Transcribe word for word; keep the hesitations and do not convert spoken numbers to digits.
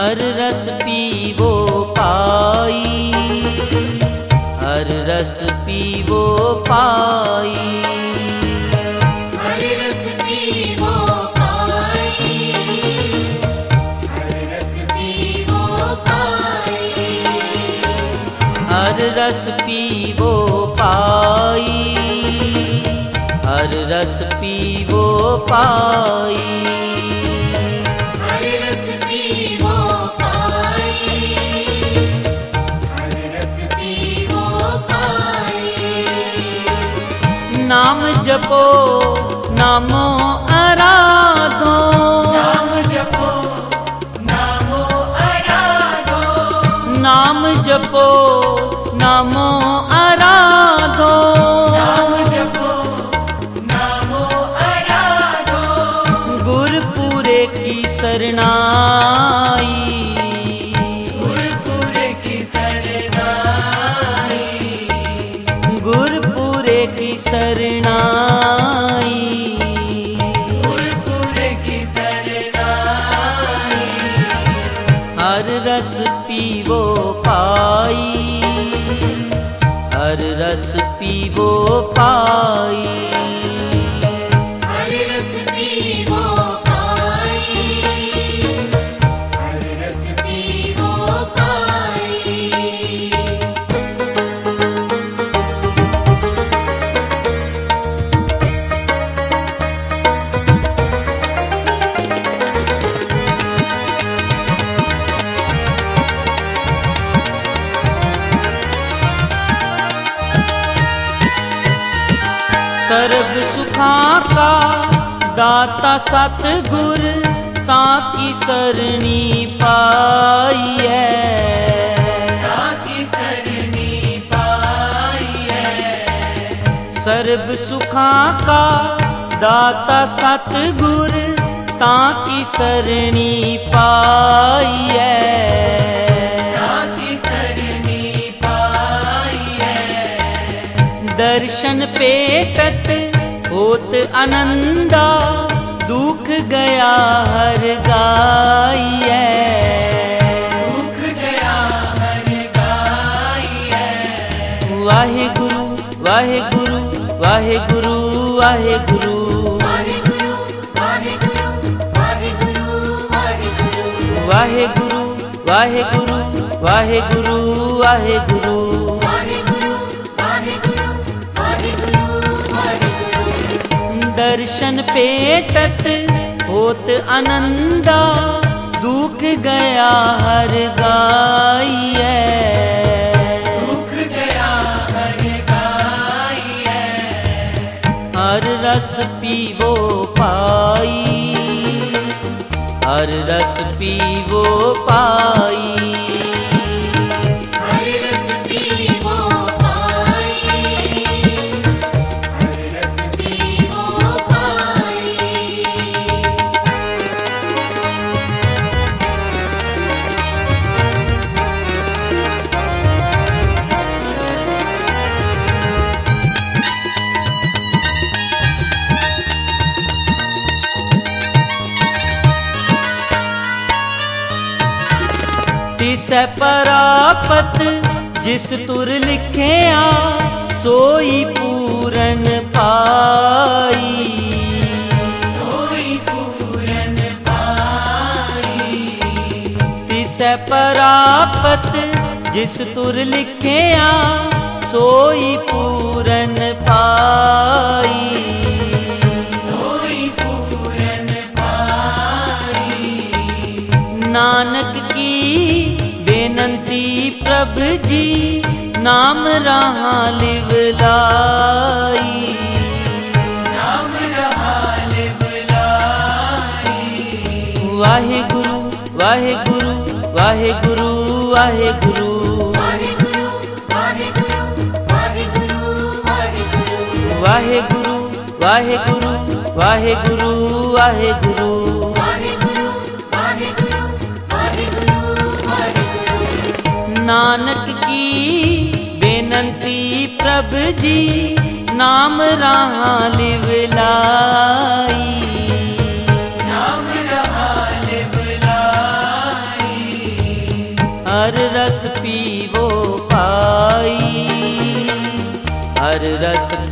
हर रस पीवो पाई, हर रस पीवो पाई, हर रस पीवो पाई, हर रस पीवो पाई, हर रस पीवो पाई, हर रस पीवो पाई, हर रस पीवो पाई, हर रस पीवो पाई। नाम जपो नामो आराधो, नाम जपो नामो आराधो, नाम जपो नामो आराधो, नाम जपो नामो आराधो, गुरपुरे की शरणाई, गुरपुरे की शरणाई, गुरपुरे की शरणाई, गुरपुरे की शरणाई। हर रस पीवो पाई, हर रस पीवो पाई, हर रस पीवो पाई, हर रस पीवो पाई। सर्व सुखा का दाता सतगुर, ताकी सरणी पाई है, ताकी सरणी पाई है, सर्व सुखा का दाता सतगुर, ताकी सरणी पाई है, ताकी सरणी पाई है। दर्शन पेटत होत आनंदा, दुख गया हर गाइए, दुख गया हर गाइए। वाहेगुरु वाहेगुरु वाहेगुरु वाहेगुरु, वाहेगुरु वाहेगुरु वाहेगुरु वाहेगुरु, वाहेगुरु वाहेगुरु वाहेगुरु वाहेगुरु, वाहेगुरु वाहेगुरु वाहेगुरु वाहेगुरु। दर्शन पेटत होत आनंदा, दुख गया हर गाइए, दुख गया हर गाइए। हर रस पीवो पाई, हर रस पीवो पाई, हर रस पीवो पाई, हर रस पीवो पाई। तिसै परापत जिस तुर लिखिया, सोई पूरन पाई, सोई पूरन पाई। तिसै परापत जिस तुर लिखिया, सोई पूरन पाई, सोई पूरन पाई। नानक की बेनंती प्रभु जी, नाम रहा लिवलाई, नाम रहा लिवलाई। वाहेगुरु वाहेगुरु वाहेगुरु वाहेगुरु, वाहेगुरु वाहेगुरु वाहेगुरु वाहेगुरु, वाहेगुरु वाहेगुरु वाहेगुरु वाहेगुरु, वाहेगुरु वाहेगुरु वाहेगुरु वाहेगुरु। नानक की बेनंती प्रभु जी, नाम रहा लिवलाई, नाम रहा लिवलाई।